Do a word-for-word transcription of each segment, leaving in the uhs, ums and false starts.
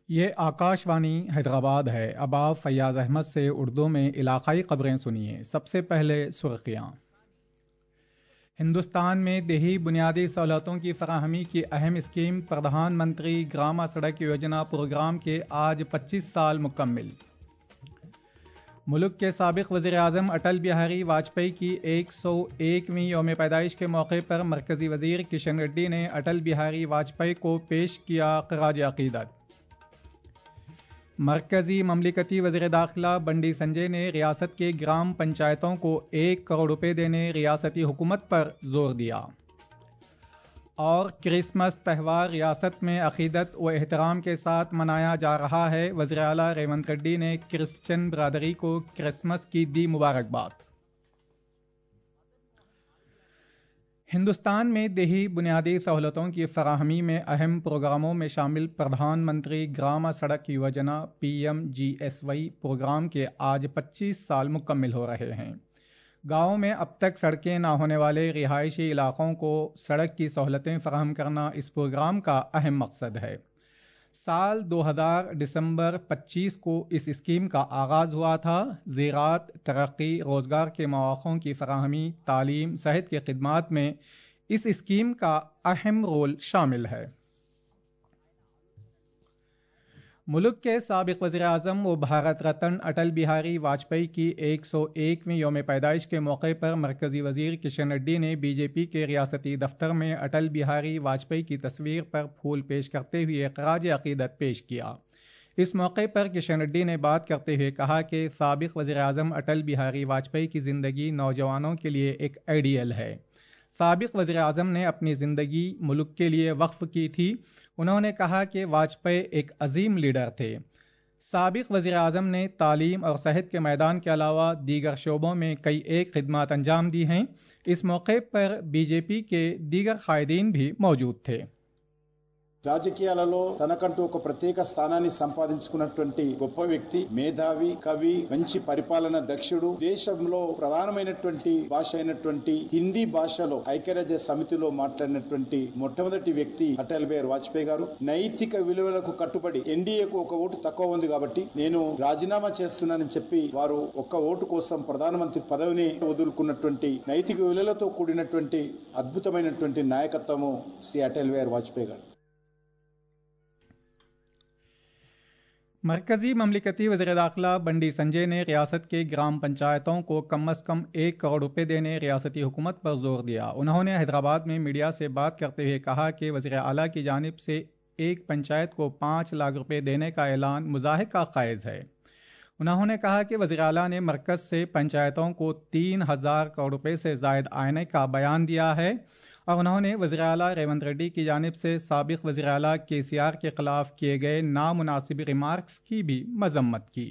یہ آکاشوانی حیدرآباد ہے۔ اب آپ فیاض احمد سے اردو میں علاقائی خبریں سنیے۔ سب سے پہلے سرخیاں۔ ہندوستان میں دیہی بنیادی سہولتوں کی فراہمی کی اہم اسکیم پردھان منتری گرام سڑک یوجنا پروگرام کے آج پچیس سال مکمل۔ ملک کے سابق وزیر اعظم اٹل بہاری واجپئی کی ایک سو ایکویں یوم پیدائش کے موقع پر مرکزی وزیر کشن ریڈی نے اٹل بہاری واجپئی کو پیش کیا خراج عقیدت۔ مرکزی مملکتی وزیر داخلہ بنڈی سنجے نے ریاست کے گرام پنچایتوں کو ایک کروڑ روپے دینے ریاستی حکومت پر زور دیا۔ اور کرسمس تہوار ریاست میں عقیدت و احترام کے ساتھ منایا جا رہا ہے۔ وزیر اعلیٰ ریونت ریڈی نے کرسچن برادری کو کرسمس کی دی مبارکباد۔ ہندوستان میں دیہی بنیادی سہولتوں کی فراہمی میں اہم پروگراموں میں شامل Pradhan Mantri Gram Sadak Yojana P M G S Y program کے آج پچیس سال مکمل ہو رہے ہیں۔ گاؤں میں اب تک سڑکیں نہ ہونے والے رہائشی علاقوں کو سڑک کی سہولتیں فراہم کرنا اس پروگرام کا اہم مقصد ہے۔ سال دو ہزار دسمبر پچیس کو اس اسکیم کا آغاز ہوا تھا۔ زراعت، ترقی، روزگار کے مواقع کی فراہمی، تعلیم، صحت کی خدمات میں اس اسکیم کا اہم رول شامل ہے۔ ملک کے سابق وزیر اعظم و بھارت رتن اٹل بہاری واجپئی کی ایک سو ایکویں یوم پیدائش کے موقع پر مرکزی وزیر کشن ریڈی نے بی جے پی کے ریاستی دفتر میں اٹل بہاری واجپئی کی تصویر پر پھول پیش کرتے ہوئے خراج عقیدت پیش کیا۔ اس موقع پر کشن ریڈی نے بات کرتے ہوئے کہا کہ سابق وزیر اعظم اٹل بہاری واجپئی کی زندگی نوجوانوں کے لیے ایک آئیڈیل ہے۔ سابق وزیر اعظم نے اپنی زندگی ملک کے لیے وقف کی تھی۔ انہوں نے کہا کہ واجپئی ایک عظیم لیڈر تھے۔ سابق وزیر اعظم نے تعلیم اور صحت کے میدان کے علاوہ دیگر شعبوں میں کئی ایک خدمات انجام دی ہیں۔ اس موقع پر بی جے پی کے دیگر قائدین بھی موجود تھے۔ రాజకీయాలలో తనకంటూ ఒక ప్రత్యేక స్థానాన్ని సంపాదించుకున్నటువంటి గొప్ప వ్యక్తి, మేధావి, కవి, మంచి పరిపాలన దక్షుడు, దేశంలో ప్రధానమైనటువంటి భాష అయినటువంటి హిందీ భాషలో ఐక్యరాజ్య సమితిలో మాట్లాడినటువంటి మొట్టమొదటి వ్యక్తి అటల్ బిహారీ వాజ్పేయి గారు. నైతిక విలువలకు కట్టుబడి ఎన్డీఏకు ఒక ఓటు తక్కువ ఉంది కాబట్టి నేను రాజీనామా చేస్తున్నానని చెప్పి వారు ఒక్క ఓటు కోసం ప్రధానమంత్రి పదవిని వదులుకున్నటువంటి నైతిక విలువలతో కూడినటువంటి అద్భుతమైనటువంటి నాయకత్వము శ్రీ అటల్ బిహారీ వాజ్పేయి గారు. مرکزی مملکتی وزیر داخلہ بنڈی سنجے نے ریاست کے گرام پنچایتوں کو کم از کم ایک کروڑ روپے دینے ریاستی حکومت پر زور دیا۔ انہوں نے حیدرآباد میں میڈیا سے بات کرتے ہوئے کہا کہ وزیر اعلیٰ کی جانب سے ایک پنچایت کو پانچ لاکھ روپے دینے کا اعلان مضحکہ خیز ہے۔ انہوں نے کہا کہ وزیر اعلیٰ نے مرکز سے پنچایتوں کو تین ہزار کروڑ روپے سے زائد آنے کا بیان دیا ہے، اور انہوں نے وزیر اعلیٰ ریونت ریڈی کی جانب سے سابق وزیر اعلیٰ کے سی آر کے خلاف کیے گئے نامناسب ریمارکس کی بھی مذمت کی۔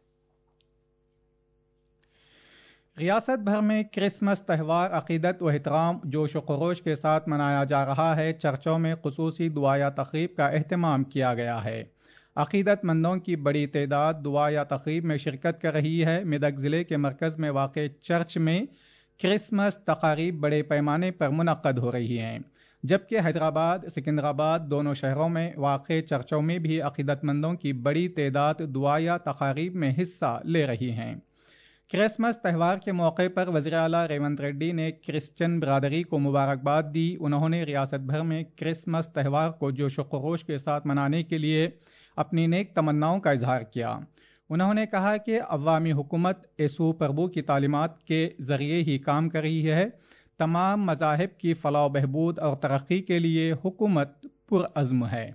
ریاست بھر میں کرسمس تہوار عقیدت و احترام، جوش و خروش کے ساتھ منایا جا رہا ہے۔ چرچوں میں خصوصی دعا یا تقریب کا اہتمام کیا گیا ہے۔ عقیدت مندوں کی بڑی تعداد دعا یا تقریب میں شرکت کر رہی ہے۔ میدک ضلع کے مرکز میں واقع چرچ میں کرسمس تقاریب بڑے پیمانے پر منعقد ہو رہی ہیں، جبکہ حیدرآباد، سکندرآباد دونوں شہروں میں واقع چرچوں میں بھی عقیدت مندوں کی بڑی تعداد دعا یا تقاریب میں حصہ لے رہی ہیں۔ کرسمس تہوار کے موقع پر وزیر اعلیٰ ریونت ریڈی نے کرسچن برادری کو مبارکباد دی۔ انہوں نے ریاست بھر میں کرسمس تہوار کو جوش و خروش کے ساتھ منانے کے لیے اپنی نیک تمناؤں کا اظہار کیا۔ انہوں نے کہا کہ عوامی حکومت یسوع پربو کی تعلیمات کے ذریعے ہی کام کر رہی ہے۔ تمام مذاہب کی فلاح و بہبود اور ترقی کے لیے حکومت پرعزم ہے۔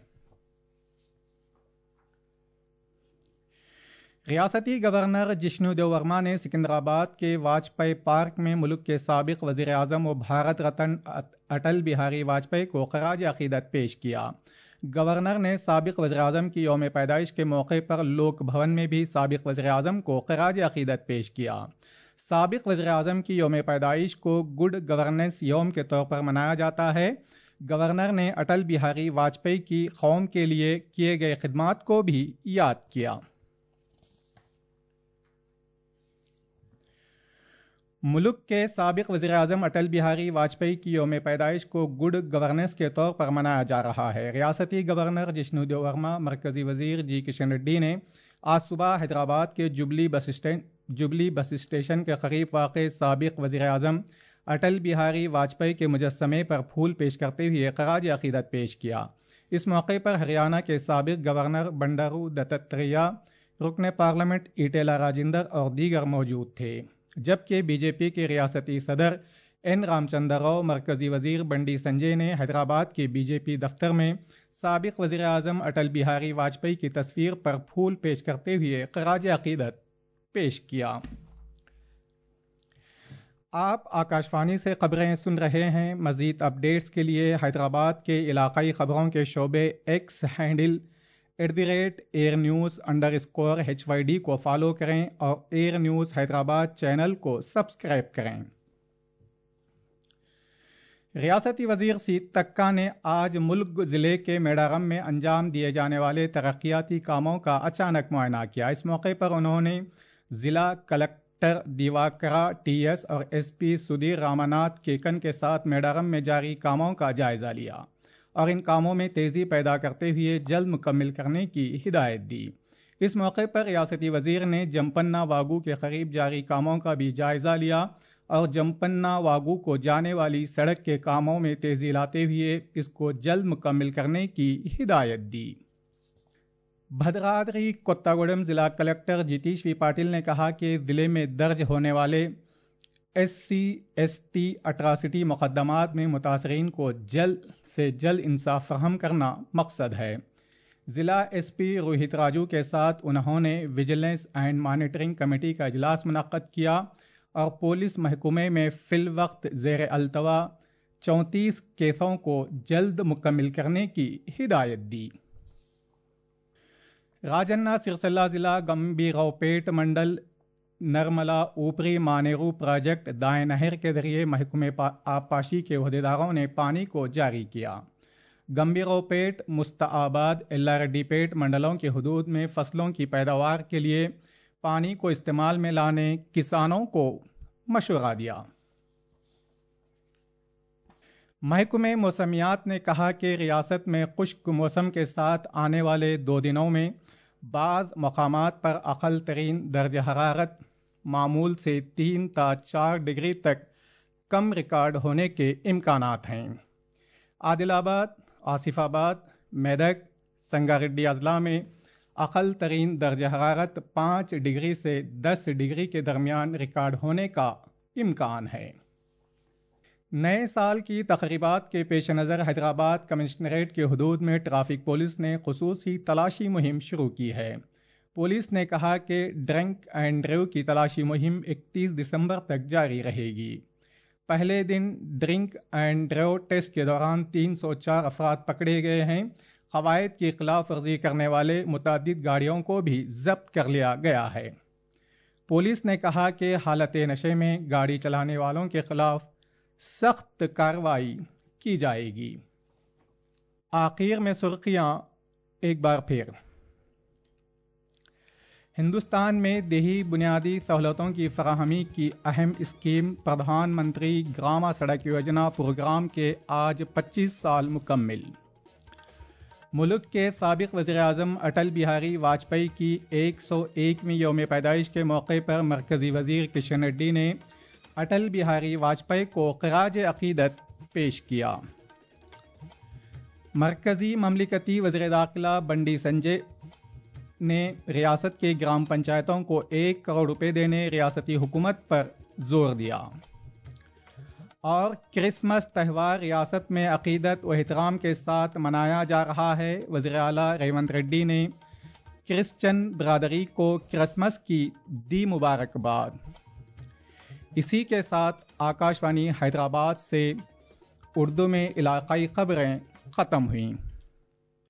ریاستی گورنر جشنو دیو ورما نے سکندرآباد کے واجپئی پارک میں ملک کے سابق وزیر اعظم و بھارت رتن اٹل بہاری واجپئی کو خراج عقیدت پیش کیا۔ گورنر نے سابق وزیر اعظم کی یوم پیدائش کے موقع پر لوک بھون میں بھی سابق وزیر اعظم کو خراج عقیدت پیش کیا۔ سابق وزیر اعظم کی یوم پیدائش کو گڈ گورننس یوم کے طور پر منایا جاتا ہے۔ گورنر نے اٹل بہاری واجپئی کی قوم کے لیے کیے گئے خدمات کو بھی یاد کیا۔ ملک کے سابق وزیر اعظم اٹل بہاری واجپئی کی یوم پیدائش کو گڈ گورننس کے طور پر منایا جا رہا ہے۔ ریاستی گورنر جشنو دیو ورما، مرکزی وزیر جی کشن ریڈی نے آج صبح حیدرآباد کے jubilee bus stand jubilee bus station کے قریب واقع سابق وزیر اعظم اٹل بہاری واجپئی کے مجسمے پر پھول پیش کرتے ہوئے خراج عقیدت پیش کیا۔ اس موقع پر ہریانہ کے سابق گورنر بنڈارو دتاتریہ، رکن پارلیمنٹ ایٹیلا راجندر اور دیگر موجود تھے، جبکہ بی جے پی کے ریاستی صدر این رام چندر راؤ، مرکزی وزیر بنڈی سنجے نے حیدرآباد کے بی جے پی دفتر میں سابق وزیر اعظم اٹل بہاری واجپئی کی تصویر پر پھول پیش کرتے ہوئے خراج عقیدت پیش کیا۔ آپ آکاشوانی سے خبریں سن رہے ہیں۔ مزید اپڈیٹس کے لیے حیدرآباد کے علاقائی خبروں کے شعبے X handle at the rate AIR news under H Y D کو فالو کریں اور ایئر نیوز حیدرآباد چینل کو سبسکرائب کریں۔ ریاستی وزیر سید تکا نے آج ملک ضلع کے میڈارم میں انجام دیے جانے والے ترقیاتی کاموں کا اچانک معائنہ کیا۔ اس موقع پر انہوں نے ضلع کلکٹر دیواکرا ٹی ایس اور ایس پی سدھیر راماناتھ کیکن کے ساتھ میڈارم میں جاری کاموں کا جائزہ لیا اور ان کاموں میں تیزی پیدا کرتے ہوئے جلد مکمل کرنے کی ہدایت دی۔ اس موقع پر ریاستی وزیر نے جمپنا واگو کے قریب جاری کاموں کا بھی جائزہ لیا اور جمپنا واگو کو جانے والی سڑک کے کاموں میں تیزی لاتے ہوئے اس کو جلد مکمل کرنے کی ہدایت دی۔ بھدرادری کوتاگوڑم ضلع کلکٹر جتیش وی پاٹل نے کہا کہ ضلع میں درج ہونے والے S C S T atrocity مقدمات میں متاثرین کو جلد سے جلد انصاف فراہم کرنا مقصد ہے۔ ضلع ایس پی روہت راجو کے ساتھ انہوں نے ویجیلنس اینڈ مانیٹرنگ کمیٹی کا اجلاس منعقد کیا اور پولیس محکمے میں فی الوقت زیر التوا چونتیس کیسوں کو جلد مکمل کرنے کی ہدایت دی۔ راجنا سرسلہ ضلع گمبیراؤپیٹ منڈل نرملا اوپری مانیرو پروجیکٹ دائیں نہر کے ذریعے محکمہ آبپاشی کے عہدیداروں نے پانی کو جاری کیا۔ گمبیراؤپیٹ، مستآباد، ایلاریڈی پیٹ منڈلوں کے حدود میں فصلوں کی پیداوار کے لیے پانی کو استعمال میں لانے کسانوں کو مشورہ دیا۔ محکمہ موسمیات نے کہا کہ ریاست میں خشک موسم کے ساتھ آنے والے دو دنوں میں بعض مقامات پر اقل ترین درجہ حرارت معمول سے تین تا چار ڈگری تک کم ریکارڈ ہونے کے امکانات ہیں۔ عادل آباد، آصف آباد، میدک، سنگاریڈی اضلاع میں اقل ترین درجہ حرارت پانچ ڈگری سے دس ڈگری کے درمیان ریکارڈ ہونے کا امکان ہے۔ نئے سال کی تقریبات کے پیش نظر حیدرآباد کمشنریٹ کے حدود میں ٹریفک پولیس نے خصوصی تلاشی مہم شروع کی ہے۔ پولیس نے کہا کہ ڈرنک اینڈ ڈرائیو کی تلاشی مہم اکتیس دسمبر تک جاری رہے گی۔ پہلے دن ڈرنک اینڈ ڈرائیو ٹیسٹ کے دوران تین سو چار افراد پکڑے گئے ہیں۔ قواعد کی خلاف ورزی کرنے والے متعدد گاڑیوں کو بھی ضبط کر لیا گیا ہے۔ پولیس نے کہا کہ حالت نشے میں گاڑی چلانے والوں کے خلاف سخت کارروائی کی جائے گی۔ آخر میں سرخیاں ایک بار پھر۔ ہندوستان میں دیہی بنیادی سہولتوں کی فراہمی کی اہم اسکیم پردھان منتری گرام سڑک یوجنا پروگرام کے آج پچیس سال مکمل۔ ملک کے سابق وزیر اعظم اٹل بہاری واجپئی کی ایک سو ایکویں یوم پیدائش کے موقع پر مرکزی وزیر کشن ریڈی نے اٹل بہاری واجپئی کو خراج عقیدت پیش کیا۔ مرکزی مملکتی وزیر داخلہ بنڈی سنجے نے ریاست کے گرام پنچایتوں کو ایک کروڑ روپے دینے ریاستی حکومت پر زور دیا۔ اور کرسمس تہوار ریاست میں عقیدت و احترام کے ساتھ منایا جا رہا ہے۔ وزیر اعلیٰ ریونت ریڈی نے کرسچن برادری کو کرسمس کی دی مبارکباد۔ اسی کے ساتھ آکاشوانی حیدرآباد سے اردو میں علاقائی خبریں ختم ہوئیں۔